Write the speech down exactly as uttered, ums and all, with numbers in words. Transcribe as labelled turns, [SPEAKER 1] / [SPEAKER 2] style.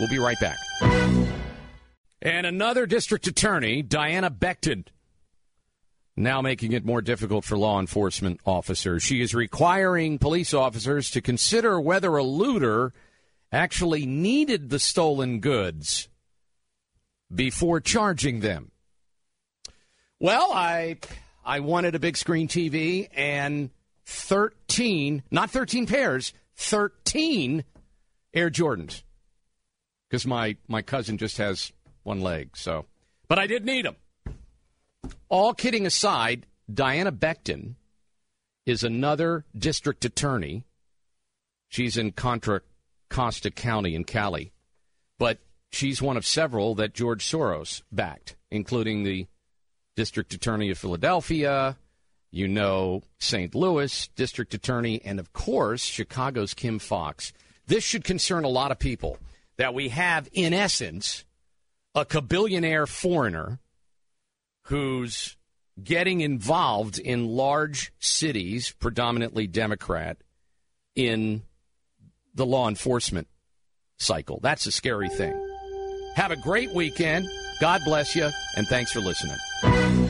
[SPEAKER 1] We'll be right back. And another district attorney, Diana Becton, now making it more difficult for law enforcement officers. She is requiring police officers to consider whether a looter actually needed the stolen goods before charging them. Well, I I wanted a big screen T V and thirteen, not thirteen pairs, thirteen Air Jordans. Because my, my cousin just has one leg, so. But I did need them. All kidding aside, Diana Becton is another district attorney. She's in Contra Costa County in Cali. But she's one of several that George Soros backed, including the district attorney of Philadelphia, you know, Saint Louis district attorney, and, of course, Chicago's Kim Foxx. This should concern a lot of people, that we have, in essence, a kabillionaire foreigner who's getting involved in large cities, predominantly Democrat, in the law enforcement cycle. That's a scary thing. Have a great weekend. God bless you, and thanks for listening.